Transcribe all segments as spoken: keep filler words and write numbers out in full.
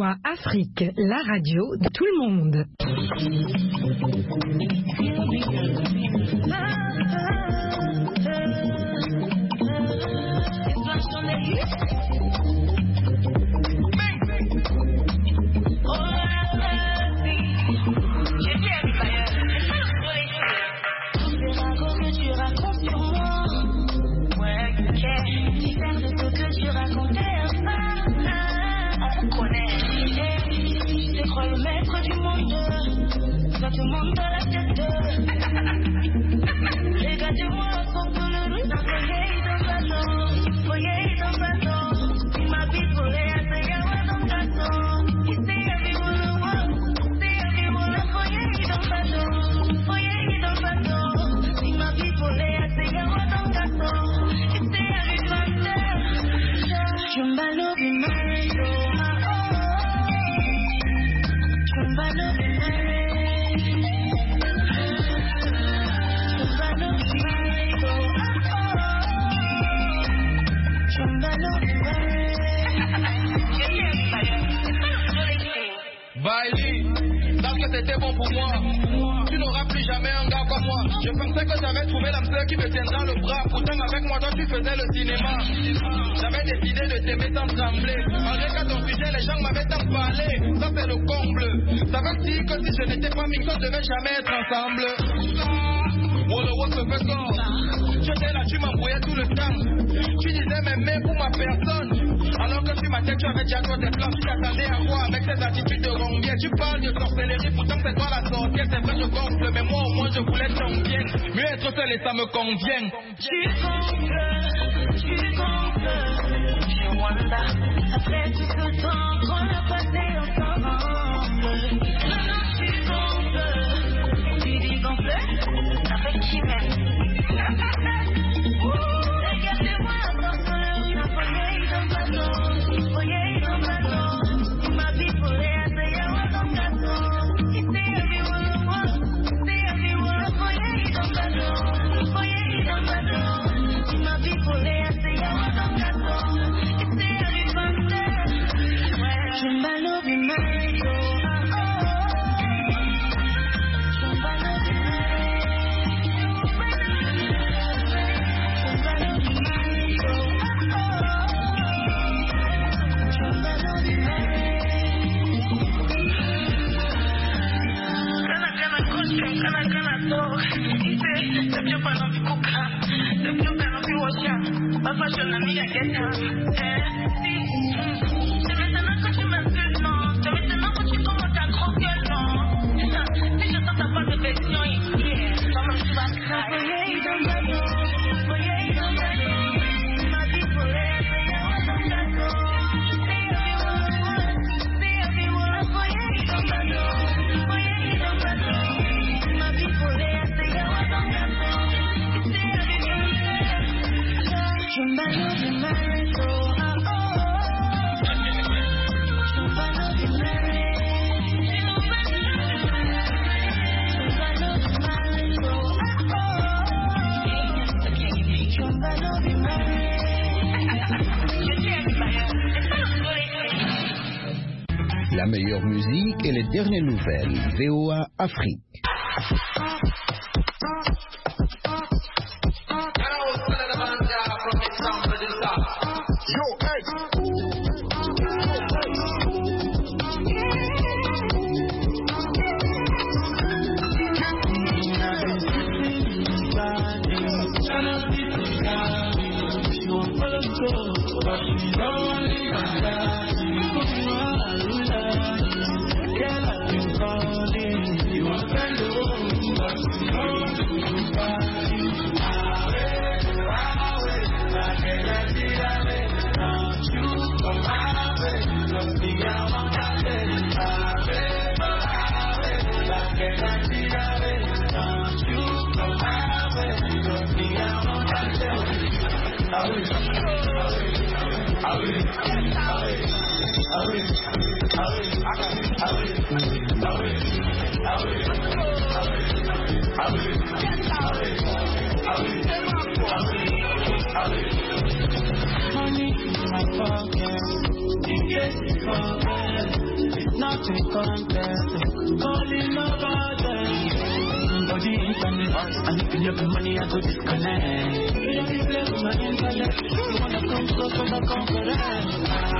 A Afrique, la radio de tout le monde. Tout le monde dans la tête. Regardez-moi, pour tout le monde, dans le ballon, voyez dans le ballon. Il m'a dit pour les essayer dans le ballon. Il sait everyone, c'est everyone, voyez dans le ballon, voyez dans le ballon. Il m'a dit pour les essayer dans le ballon. Il sait everyone, je m'ballo du mario. Je m'ballo du mario. Bailey, sache que c'était bon pour moi. Tu n'auras plus jamais un gars comme moi. Je pensais que j'avais trouvé l'âme sœur qui me tiendra le bras. Pourtant avec moi toi tu faisais le cinéma. J'avais décidé de t'aimer sans trembler. Malgré qu'à ton sujet les gens m'avaient tant parlé. Ça c'est le comble. Ça veut dire que si je n'étais pas mixé on ne devait jamais être ensemble. Oh le roi se fait corps. J'étais là, tu m'embrouillais tout le temps. Tu disais m'aimer pour ma personne. Alors que sur ma tête tu avais déjà toi tes plans. Tu t'attendais à quoi avec ces attitudes de ronguière. Tu parles de sorcellerie, pourtant c'est toi la sorcière. C'est vrai je gonfle, mais moi au moins je voulais ton bien. Mieux être seul et ça me convient. Tu gonfles, tu gonfles. Je wonder, après tout ce temps qu'on a passé ensemble. Maintenant tu gonfles, tu dis gonfler. Avec qui même? Regardez-moi encore sur le riz, voyez dans le ballon, voyez dans le ballon. Il m'a dit pour les essayer dans le gâteau. Il sait everyone, c'est everyone, voyez dans le ballon, voyez dans le ballon. Il m'a dit pour les essayer dans le gâteau. Il sait everyone, je m'ballo du mario. Parfois je n'ai mis à quelqu'un. C'est maintenant que tu m'insultes, non. C'est maintenant que tu commences à gros gueule, non. Si je sens ta part d'affection ici, comment tu vas craquer dans le bateau, voyez dans le bateau. Il m'a dit pour les essayer dans le bateau. C'est everyone, voyez dans le bateau, voyez dans le bateau. Il m'a dit pour les essayer dans le bateau. Je m'ballo du mario, oh oh. Je m'ballo du mario. Je m'ballo du mario, oh oh. Je m'ballo du mario. La meilleure musique et les dernières nouvelles. V O A Afrique. Money in my pocket, in case you forget. nothing compares. Calling nobody. For the internet, and if you have the money, I go disconnect. If you play with my internet, you wanna come close to the conference.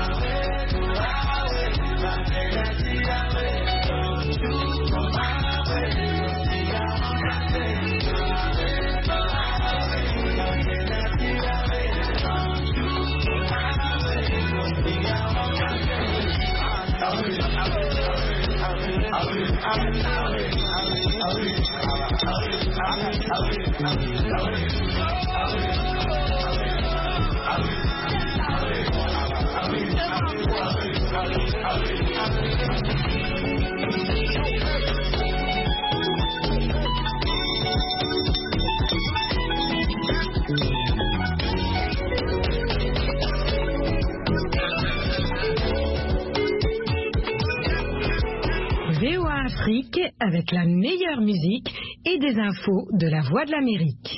V O A Afrique avec la meilleure musique et des infos de la Voix de l'Amérique.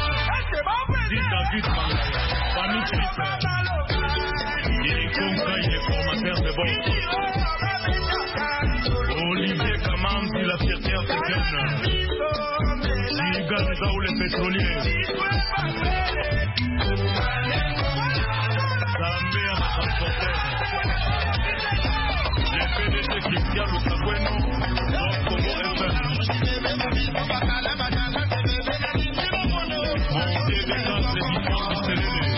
Olivier Kamam dit la fierté africaine. Liga Zaou les pétroliers. Zambé à la transporteur. Les P D G Christian Lukabueno, donc Congo F M. Montée des classes d'édition du Séléné.